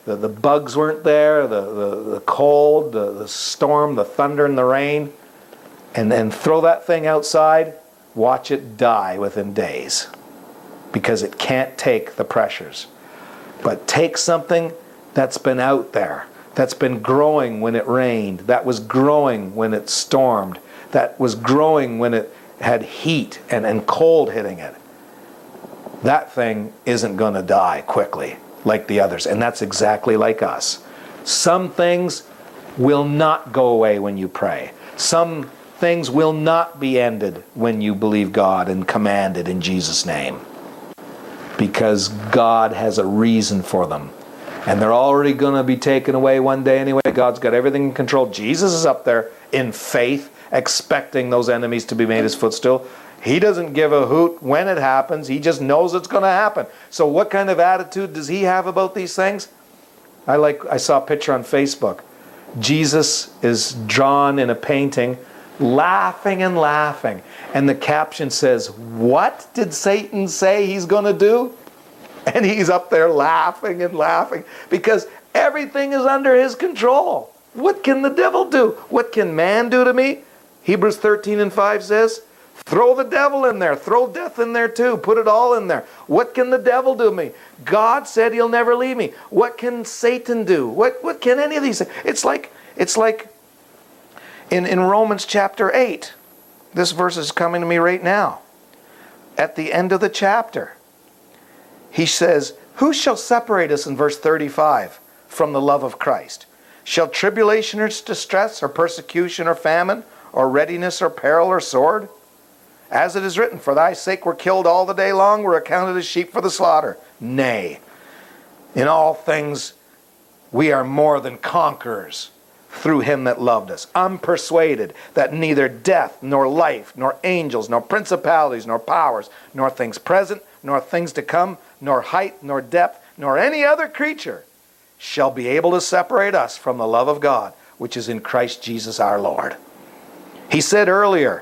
the bugs weren't there, the cold, the storm, the thunder and the rain, and then throw that thing outside, watch it die within days, because it can't take the pressures. But take something that's been out there, that's been growing when it rained, that was growing when it stormed, that was growing when it had heat and cold hitting it. That thing isn't going to die quickly like the others. And that's exactly like us. Some things will not go away when you pray. Some things will not be ended when you believe God and command it in Jesus' name. Because God has a reason for them. And they're already going to be taken away one day anyway. God's got everything in control. Jesus is up there in faith, expecting those enemies to be made his footstool. He doesn't give a hoot when it happens. He just knows it's going to happen. So what kind of attitude does he have about these things? I saw a picture on Facebook. Jesus is drawn in a painting, laughing and laughing. And the caption says, "What did Satan say he's going to do?" And he's up there laughing and laughing because everything is under his control. What can the devil do? What can man do to me? Hebrews 13:5 says, throw the devil in there. Throw death in there too. Put it all in there. What can the devil do to me? God said he'll never leave me. What can Satan do? What can any of these things? It's like in Romans chapter 8. This verse is coming to me right now. At the end of the chapter, he says, who shall separate us, in verse 35, from the love of Christ? Shall tribulation or distress or persecution or famine or readiness or peril or sword? As it is written, for thy sake we're killed all the day long, we're accounted as sheep for the slaughter. Nay, in all things we are more than conquerors through him that loved us. I'm persuaded that neither death, nor life, nor angels, nor principalities, nor powers, nor things present, nor things to come, nor height, nor depth, nor any other creature shall be able to separate us from the love of God, which is in Christ Jesus our Lord. He said earlier,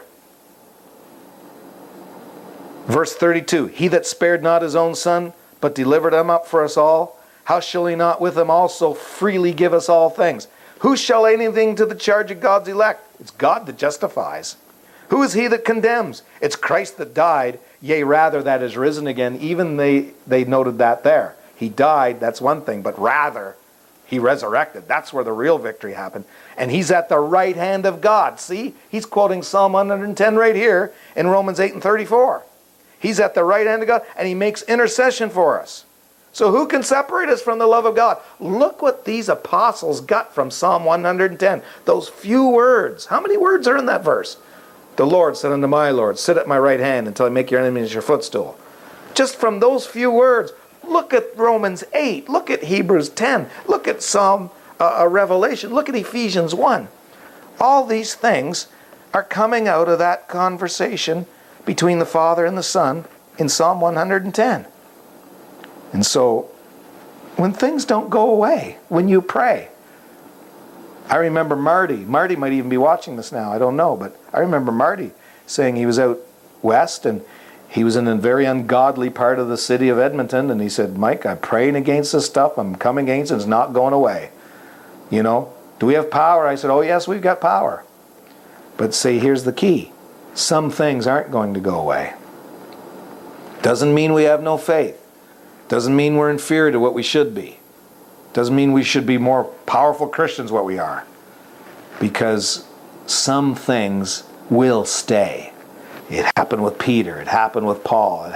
verse 32, he that spared not his own son, but delivered him up for us all, how shall he not with him also freely give us all things? Who shall lay anything to the charge of God's elect? It's God that justifies. Who is he that condemns? It's Christ that died, yea, rather that is risen again. Even they noted that there. He died, that's one thing, but rather he resurrected. That's where the real victory happened. And he's at the right hand of God. See, he's quoting Psalm 110 right here in Romans 8:34. He's at the right hand of God, and he makes intercession for us. So who can separate us from the love of God? Look what these apostles got from Psalm 110. Those few words. How many words are in that verse? The Lord said unto my Lord, sit at my right hand until I make your enemies your footstool. Just from those few words, look at Romans 8. Look at Hebrews 10. Look at Revelation. Look at Ephesians 1. All these things are coming out of that conversation between the Father and the Son in Psalm 110. And so, when things don't go away, when you pray, I remember Marty might even be watching this now, I don't know, but I remember Marty saying he was out west and he was in a very ungodly part of the city of Edmonton, and he said, Mike, I'm praying against this stuff, I'm coming against it, it's not going away. You know, do we have power? I said, oh yes, we've got power. But see, here's the key. Some things aren't going to go away. Doesn't mean we have no faith. Doesn't mean we're inferior to what we should be. Doesn't mean we should be more powerful Christians what we are. Because some things will stay. It happened with Peter. It happened with Paul.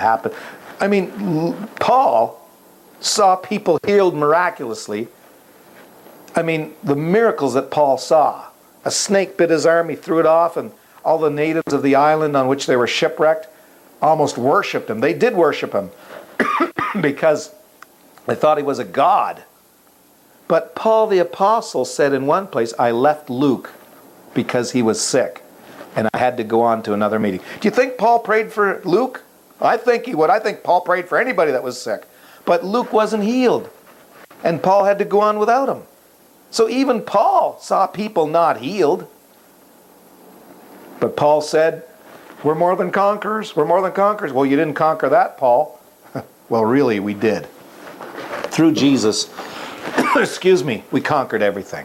Paul saw people healed miraculously. The miracles that Paul saw. A snake bit his arm, he threw it off, and all the natives of the island on which they were shipwrecked almost worshipped him. They did worship him because they thought he was a god. But Paul the Apostle said in one place, I left Luke because he was sick and I had to go on to another meeting. Do you think Paul prayed for Luke? I think he would. I think Paul prayed for anybody that was sick. But Luke wasn't healed. And Paul had to go on without him. So even Paul saw people not healed. But Paul said, we're more than conquerors. We're more than conquerors. Well, you didn't conquer that, Paul. Well, really, we did. Through Jesus, excuse me, we conquered everything.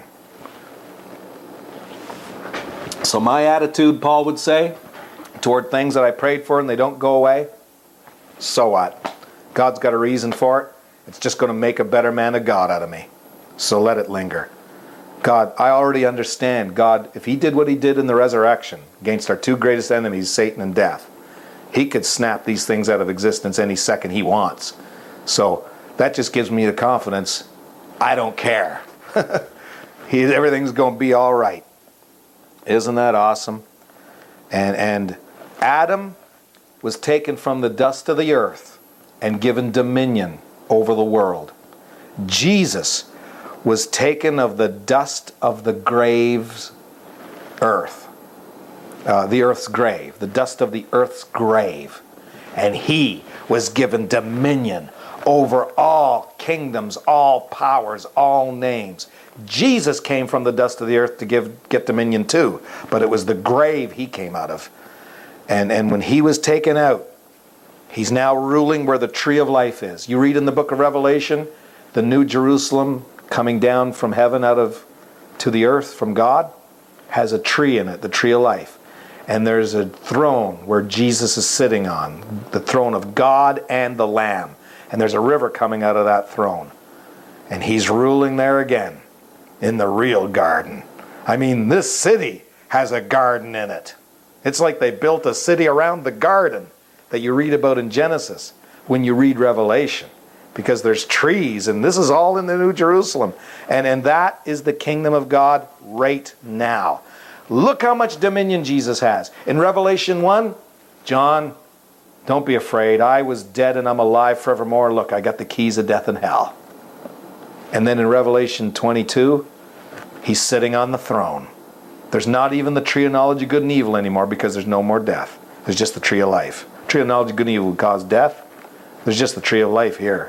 So my attitude, Paul would say, toward things that I prayed for and they don't go away, so what? God's got a reason for it. It's just going to make a better man of God out of me. So let it linger. God, I already understand. God, if he did what he did in the resurrection against our two greatest enemies, Satan and death, he could snap these things out of existence any second he wants. So that just gives me the confidence. I don't care. Everything's going to be all right. Isn't that awesome? And Adam was taken from the dust of the earth and given dominion over the world. Jesus was taken of the dust of the grave's earth. The earth's grave. The dust of the earth's grave. And he was given dominion over all kingdoms, all powers, all names. Jesus came from the dust of the earth to get dominion too, but it was the grave he came out of. And when he was taken out, he's now ruling where the tree of life is. You read in the book of Revelation, the new Jerusalem coming down from heaven to the earth from God has a tree in it, the tree of life. And there's a throne where Jesus is sitting on, the throne of God and the Lamb. And there's a river coming out of that throne. And he's ruling there again in the real garden. I mean, this city has a garden in it. It's like they built a city around the garden that you read about in Genesis when you read Revelation. Because there's trees, and this is all in the New Jerusalem. And that is the kingdom of God right now. Look how much dominion Jesus has. In Revelation 1, John, don't be afraid. I was dead and I'm alive forevermore. Look, I got the keys of death and hell. And then in Revelation 22, he's sitting on the throne. There's not even the tree of knowledge of good and evil anymore because there's no more death. There's just the tree of life. Tree of knowledge of good and evil would cause death. There's just the tree of life here.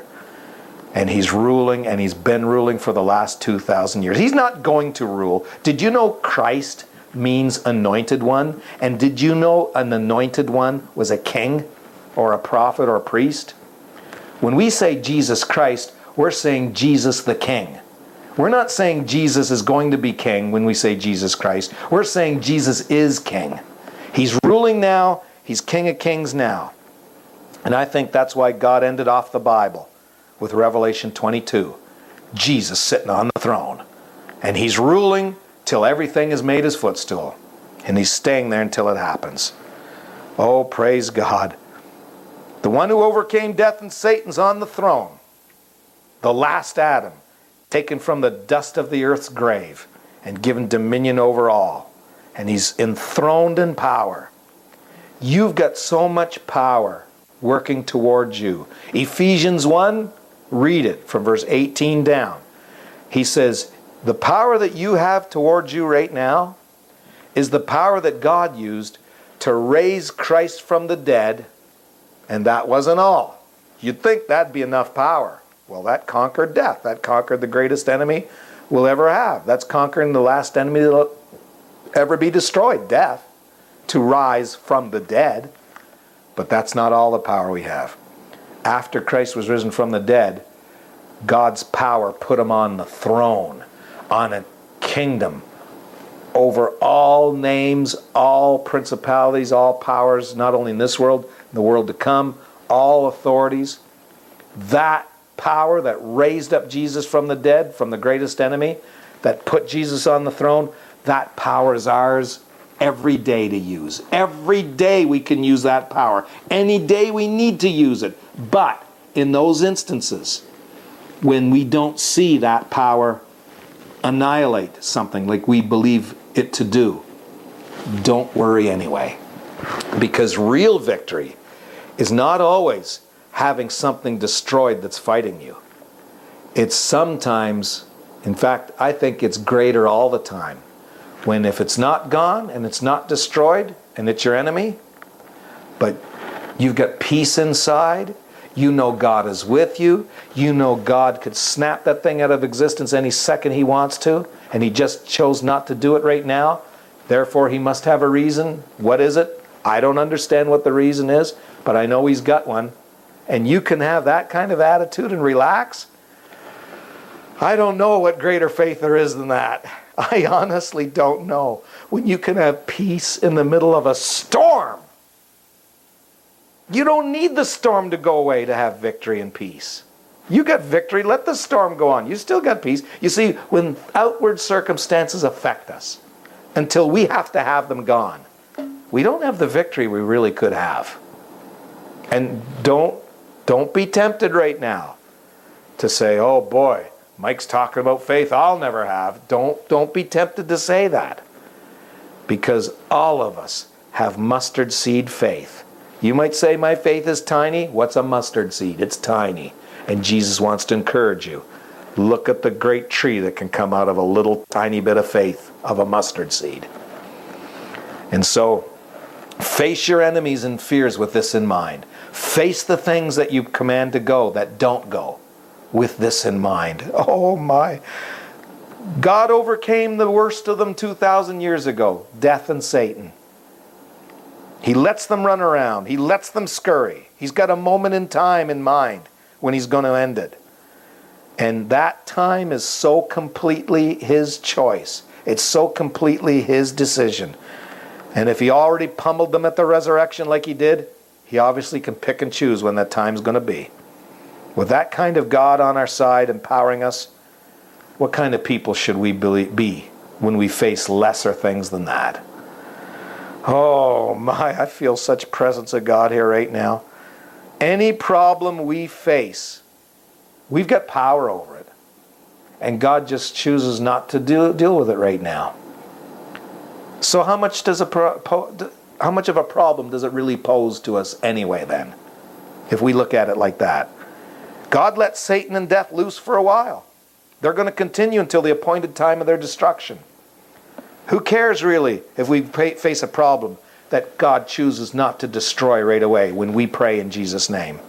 And he's ruling, and he's been ruling for the last 2,000 years. He's not going to rule. Did you know Christ means anointed one? And did you know an anointed one was a king or a prophet or a priest? When we say Jesus Christ, we're saying Jesus the King. We're not saying Jesus is going to be king when we say Jesus Christ. We're saying Jesus is king. He's ruling now. He's King of Kings now. And I think that's why God ended off the Bible with Revelation 22. Jesus sitting on the throne. And he's ruling till everything is made his footstool. And he's staying there until it happens. Oh, praise God. The one who overcame death and Satan's on the throne. The last Adam, taken from the dust of the earth's grave and given dominion over all. And he's enthroned in power. You've got so much power working towards you. Ephesians 1, read it from verse 18 down. He says, the power that you have towards you right now is the power that God used to raise Christ from the dead, and that wasn't all. You'd think that'd be enough power. Well, that conquered death. That conquered the greatest enemy we'll ever have. That's conquering the last enemy that'll ever be destroyed, death, to rise from the dead. But that's not all the power we have. After Christ was risen from the dead, God's power put him on the throne, on a kingdom, over all names, all principalities, all powers, not only in this world, in the world to come, all authorities. That power that raised up Jesus from the dead, from the greatest enemy, that put Jesus on the throne, that power is ours every day to use. Every day we can use that power. Any day we need to use it. But in those instances, when we don't see that power annihilate something like we believe it to do, don't worry anyway. Because real victory is not always having something destroyed that's fighting you. It's sometimes, in fact, I think it's greater all the time, when if it's not gone and it's not destroyed and it's your enemy, but you've got peace inside, you know God is with you, you know God could snap that thing out of existence any second he wants to, and he just chose not to do it right now, therefore he must have a reason. What is it? I don't understand what the reason is, but I know he's got one. And you can have that kind of attitude and relax. I don't know what greater faith there is than that. I honestly don't know. When you can have peace in the middle of a storm. You don't need the storm to go away to have victory and peace. You got victory, let the storm go on. You still got peace. You see, when outward circumstances affect us, until we have to have them gone, we don't have the victory we really could have. And don't be tempted right now to say, oh boy, Mike's talking about faith I'll never have. Don't be tempted to say that. Because all of us have mustard seed faith. You might say my faith is tiny. What's a mustard seed? It's tiny. And Jesus wants to encourage you. Look at the great tree that can come out of a little tiny bit of faith of a mustard seed. And so, face your enemies and fears with this in mind. Face the things that you command to go that don't go with this in mind. Oh my. God overcame the worst of them 2,000 years ago, death and Satan. He lets them run around. He lets them scurry. He's got a moment in time in mind when he's going to end it. And that time is so completely his choice. It's so completely his decision. And if he already pummeled them at the resurrection like he did, he obviously can pick and choose when that time's going to be. With that kind of God on our side empowering us, what kind of people should we be when we face lesser things than that? Oh my, I feel such presence of God here right now. Any problem we face, we've got power over it. And God just chooses not to deal with it right now. So how much of a problem does it really pose to us anyway then? If we look at it like that. God let Satan and death loose for a while. They're going to continue until the appointed time of their destruction. Who cares really if we face a problem that God chooses not to destroy right away when we pray in Jesus' name?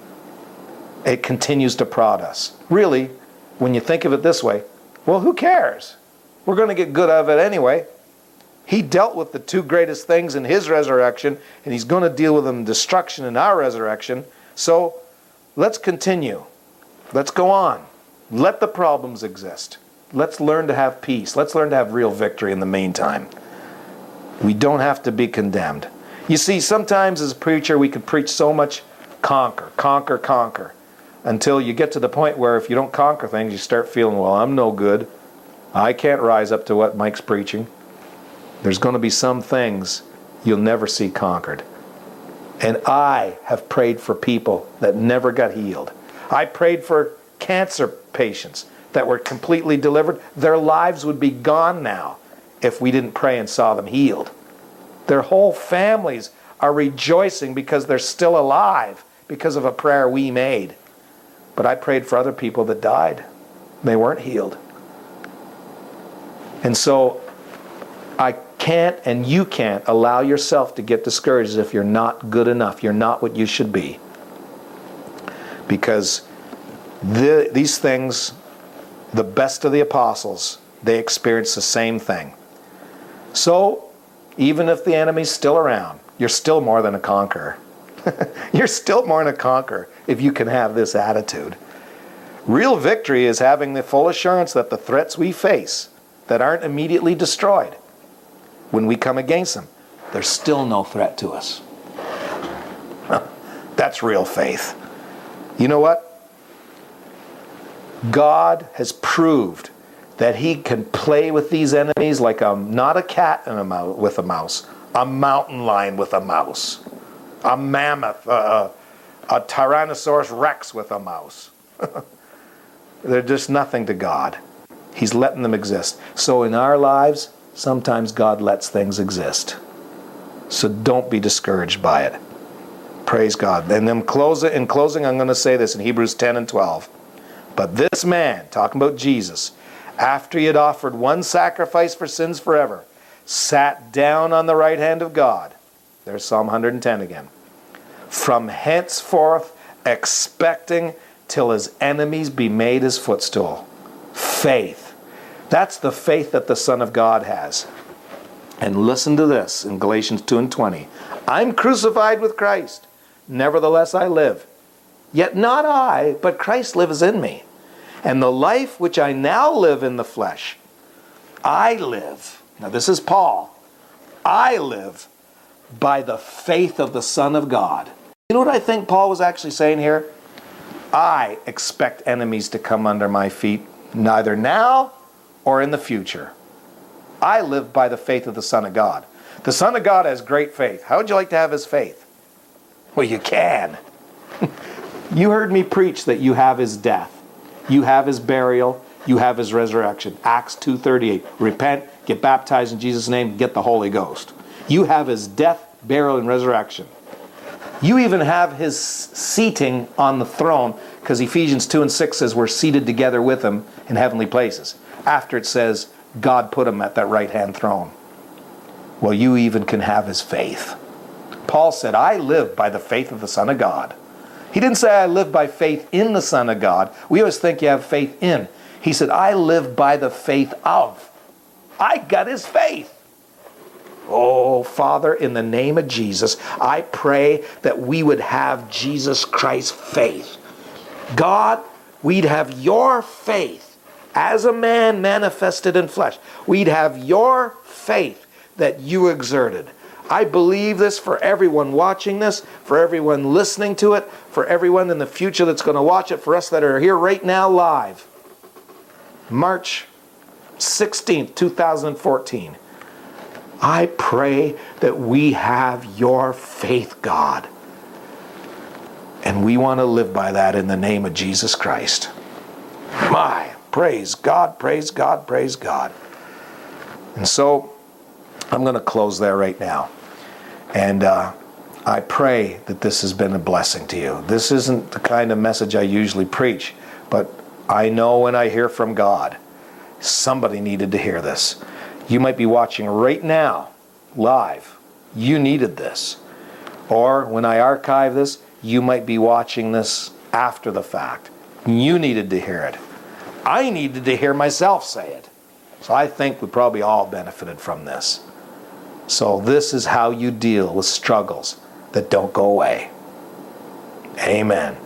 It continues to prod us. Really, when you think of it this way, well, who cares? We're going to get good out of it anyway. He dealt with the two greatest things in his resurrection, and he's going to deal with them in destruction in our resurrection. So let's continue. Let's go on. Let the problems exist. Let's learn to have peace. Let's learn to have real victory in the meantime. We don't have to be condemned. You see, sometimes as a preacher, we could preach so much conquer, conquer, conquer, until you get to the point where if you don't conquer things, you start feeling, well, I'm no good. I can't rise up to what Mike's preaching. There's going to be some things you'll never see conquered. And I have prayed for people that never got healed. I prayed for cancer patients that were completely delivered. Their lives would be gone now if we didn't pray and saw them healed. Their whole families are rejoicing because they're still alive because of a prayer we made. But I prayed for other people that died. They weren't healed. And so I can't and you can't allow yourself to get discouraged if you're not good enough. You're not what you should be. Because these things, the best of the apostles, they experienced the same thing. So, even if the enemy's still around, you're still more than a conqueror. You're still more than a conqueror if you can have this attitude. Real victory is having the full assurance that the threats we face that aren't immediately destroyed, when we come against them, there's still no threat to us. That's real faith. You know what? God has proved that he can play with these enemies like not a cat and with a mouse, a mountain lion with a mouse, a mammoth, a Tyrannosaurus Rex with a mouse. They're just nothing to God. He's letting them exist. So in our lives, sometimes God lets things exist. So don't be discouraged by it. Praise God. And then in closing, I'm going to say this in Hebrews 10 and 12. But this man, talking about Jesus, after he had offered one sacrifice for sins forever, sat down on the right hand of God. There's Psalm 110 again. From henceforth expecting till his enemies be made his footstool. Faith. That's the faith that the Son of God has. And listen to this in Galatians 2 and 20. I'm crucified with Christ. Nevertheless I live. Yet not I, but Christ lives in me. And the life which I now live in the flesh, I live. Now this is Paul. I live by the faith of the Son of God. You know what I think Paul was actually saying here? I expect enemies to come under my feet, neither now or in the future. I live by the faith of the Son of God. The Son of God has great faith. How would you like to have his faith? Well, you can. You heard me preach that you have his death. You have his burial. You have his resurrection. Acts 2:38. Repent, get baptized in Jesus' name, get the Holy Ghost. You have his death, burial, and resurrection. You even have his seating on the throne, because Ephesians 2 and 6 says we're seated together with him in heavenly places. After it says God put him at that right-hand throne. Well, you even can have his faith. Paul said, I live by the faith of the Son of God. He didn't say I live by faith in the Son of God. We always think you have faith in. He said, I live by the faith of. I got his faith. Oh, Father, in the name of Jesus, I pray that we would have Jesus Christ's faith. God, we'd have your faith as a man manifested in flesh. We'd have your faith that you exerted. I believe this for everyone watching this, for everyone listening to it, for everyone in the future that's going to watch it, for us that are here right now live. March 16th, 2014. I pray that we have your faith, God. And we want to live by that in the name of Jesus Christ. My, praise God, praise God, praise God. And so, I'm going to close there right now. And I pray that this has been a blessing to you. This isn't the kind of message I usually preach, but I know when I hear from God, somebody needed to hear this. You might be watching right now, live. You needed this. Or when I archive this, you might be watching this after the fact. You needed to hear it. I needed to hear myself say it. So I think we probably all benefited from this. So this is how you deal with struggles that don't go away. Amen.